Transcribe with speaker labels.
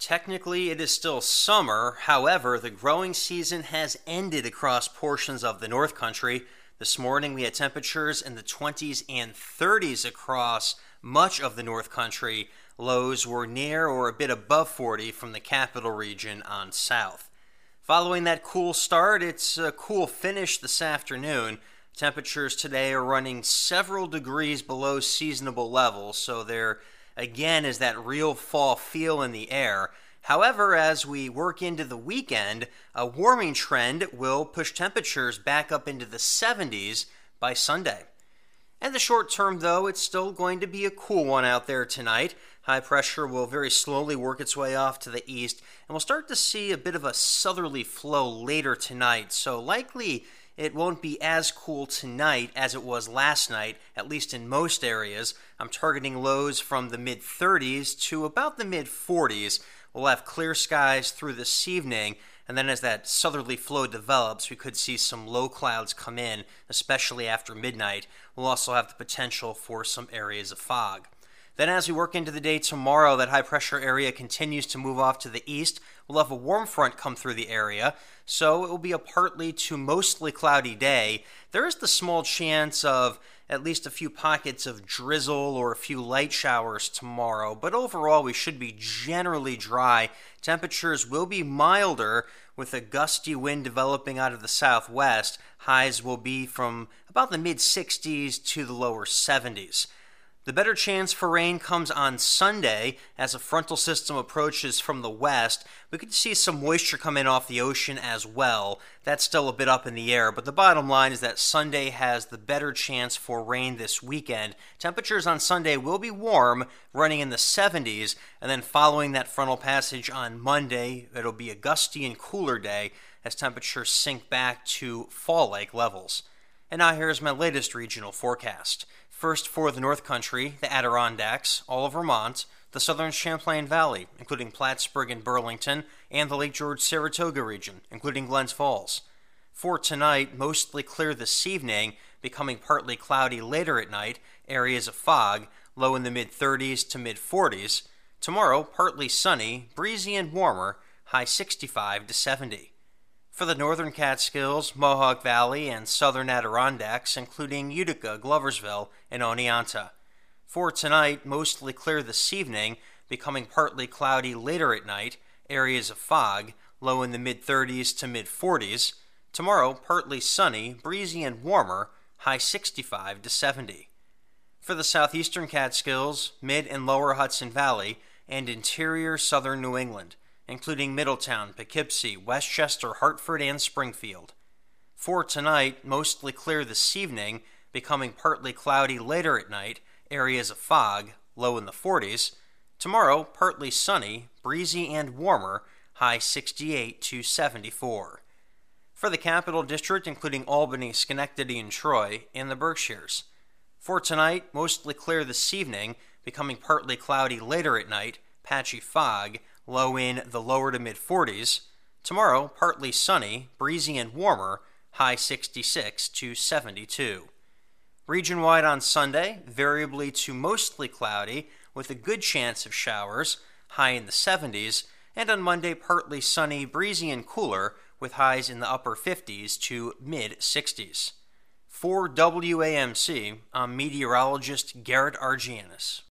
Speaker 1: Technically, it is still summer. However, the growing season has ended across portions of the North Country. This morning, we had temperatures in the 20s and 30s across much of the North Country. Lows were near or a bit above 40 from the capital region on south. Following that cool start, it's a cool finish this afternoon. Temperatures today are running several degrees below seasonable levels, so there again is that real fall feel in the air. However, as we work into the weekend, a warming trend will push temperatures back up into the 70s by Sunday. In the short term, though, it's still going to be a cool one out there tonight. High pressure will very slowly work its way off to the east, and we'll start to see a bit of a southerly flow later tonight, so likely it won't be as cool tonight as it was last night, at least in most areas. I'm targeting lows from the mid-30s to about the mid-40s. We'll have clear skies through this evening, and then as that southerly flow develops, we could see some low clouds come in, especially after midnight. We'll also have the potential for some areas of fog. Then as we work into the day tomorrow, that high-pressure area continues to move off to the east. We'll have a warm front come through the area, so it will be a partly to mostly cloudy day. There is the small chance of at least a few pockets of drizzle or a few light showers tomorrow, but overall we should be generally dry. Temperatures will be milder with a gusty wind developing out of the southwest. Highs will be from about the mid-60s to the lower 70s. The better chance for rain comes on Sunday as a frontal system approaches from the west. We could see some moisture come in off the ocean as well. That's still a bit up in the air, but the bottom line is that Sunday has the better chance for rain this weekend. Temperatures on Sunday will be warm, running in the 70s, and then following that frontal passage on Monday, it'll be a gusty and cooler day as temperatures sink back to fall-like levels. And now here's my latest regional forecast. First for the North Country, the Adirondacks, all of Vermont, the southern Champlain Valley, including Plattsburgh and Burlington, and the Lake George-Saratoga region, including Glens Falls. For tonight, mostly clear this evening, becoming partly cloudy later at night, areas of fog, low in the mid-30s to mid-40s. Tomorrow, partly sunny, breezy and warmer, high 65 to 70. For the northern Catskills, Mohawk Valley, and southern Adirondacks, including Utica, Gloversville, and Oneonta. For tonight, mostly clear this evening, becoming partly cloudy later at night, areas of fog, low in the mid-30s to mid-40s. Tomorrow, partly sunny, breezy and warmer, high 65 to 70. For the southeastern Catskills, mid and lower Hudson Valley, and interior southern New England, including Middletown, Poughkeepsie, Westchester, Hartford, and Springfield. For tonight, mostly clear this evening, becoming partly cloudy later at night, areas of fog, low in the 40s. Tomorrow, partly sunny, breezy and warmer, high 68 to 74. For the Capital District, including Albany, Schenectady, and Troy, and the Berkshires. For tonight, mostly clear this evening, becoming partly cloudy later at night, patchy fog, low in the lower to mid-40s. Tomorrow, partly sunny, breezy and warmer, high 66 to 72. Region-wide on Sunday, variably to mostly cloudy, with a good chance of showers, high in the 70s, and on Monday, partly sunny, breezy and cooler, with highs in the upper 50s to mid-60s. For WAMC, I'm meteorologist Garrett Argianis.